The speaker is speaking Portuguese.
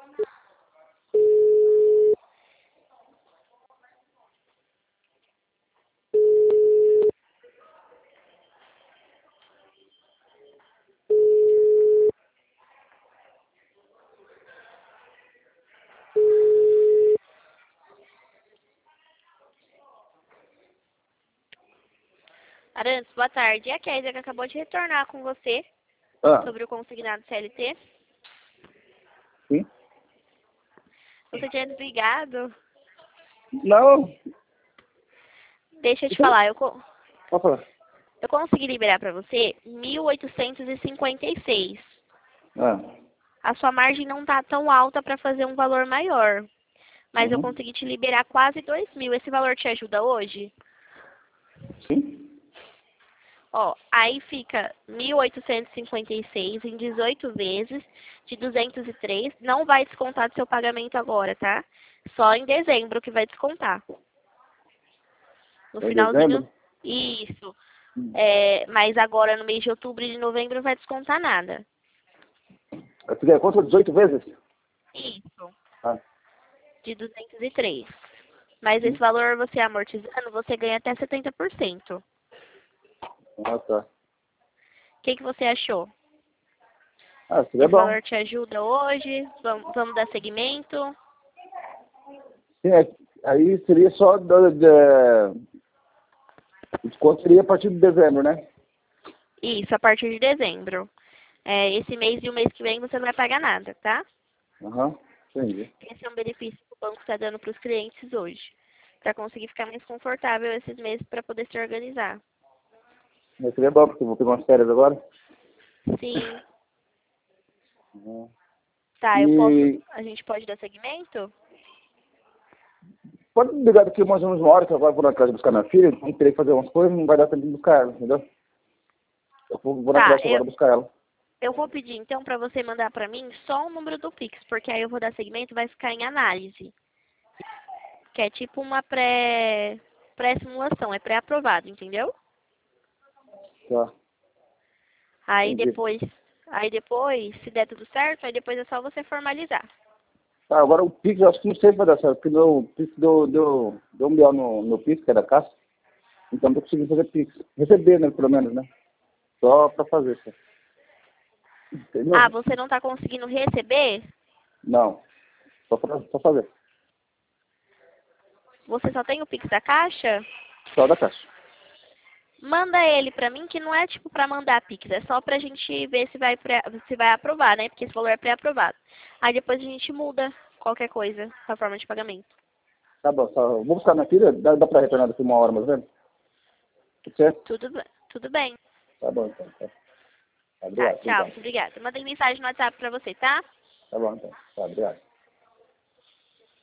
Arantes, boa tarde. É a Kézia que acabou de retornar com você Ah, sobre o consignado CLT. sim. Você tinha desligado? Não, Deixa eu te falar, pode falar. eu consegui liberar para você 1.856. Ah, A sua margem não tá tão alta para fazer um valor maior, mas eu uhum. consegui te liberar quase 2.000. Esse valor te ajuda hoje? Sim. Ó, aí fica 1.856 em 18 vezes de 203. Não vai descontar do seu pagamento agora, tá? Só em dezembro que vai descontar. No Em finalzinho, dezembro? isso. Hum. Mas agora no mês de outubro e de novembro não vai descontar nada. Eu fiquei conta 18 vezes? Isso. Ah, De 203. Mas esse sim. valor você amortizando, você ganha até 70%. Ah, tá. O que você achou? Ah, seria Esse bom. valor te ajuda hoje? Vamos dar seguimento? Sim, aí seria só o desconto seria a partir de dezembro, né? Isso, a partir de dezembro. Esse mês e o mês que vem você não vai pagar nada, tá? Aham, entendi. Esse é um benefício que o banco está dando para os clientes hoje. Para conseguir ficar mais confortável esses meses para poder se organizar. Mas seria bom, porque eu vou pegar umas férias agora. Sim. Uhum. Tá, E a gente pode dar seguimento? pode me ligar daqui mais ou menos uma hora, que eu agora vou na casa buscar minha filha, então terei que fazer umas coisas, não vai dar tempo de buscar ela, entendeu? Eu vou na Tá, creche agora buscar ela. eu vou pedir então para você mandar para mim só o número do Pix, porque aí eu vou dar seguimento e vai ficar em análise. Que é tipo uma pré-simulação, é pré-aprovado, entendeu? Tá, Aí entendi. depois, aí depois, se der tudo certo, aí depois é só você formalizar. Tá, agora o Pix, eu acho que não sei se vai dar certo, porque o Pix deu um B.O. no Pix, que é da Caixa, então não tô conseguindo fazer Pix. Receber, né, pelo menos, né? Só pra fazer, só. Ah, Entendeu? você não está conseguindo receber? Não, só fazer. Você só tem o Pix da Caixa? Só da Caixa. Manda ele pra mim, que não é tipo pra mandar Pix, é só pra gente ver se vai aprovar, né? Porque esse valor é pré-aprovado. Aí depois a gente muda qualquer coisa, a forma de pagamento. Tá bom, só, vou buscar minha filha, dá pra retornar daqui uma hora, mais ou menos? Tudo certo? Tudo bem. Tá bom, então. Tá. Tá, Obrigado, tchau, então. muito obrigada. Mandei mensagem no WhatsApp pra você, tá? Tá bom, então. Tá, obrigado.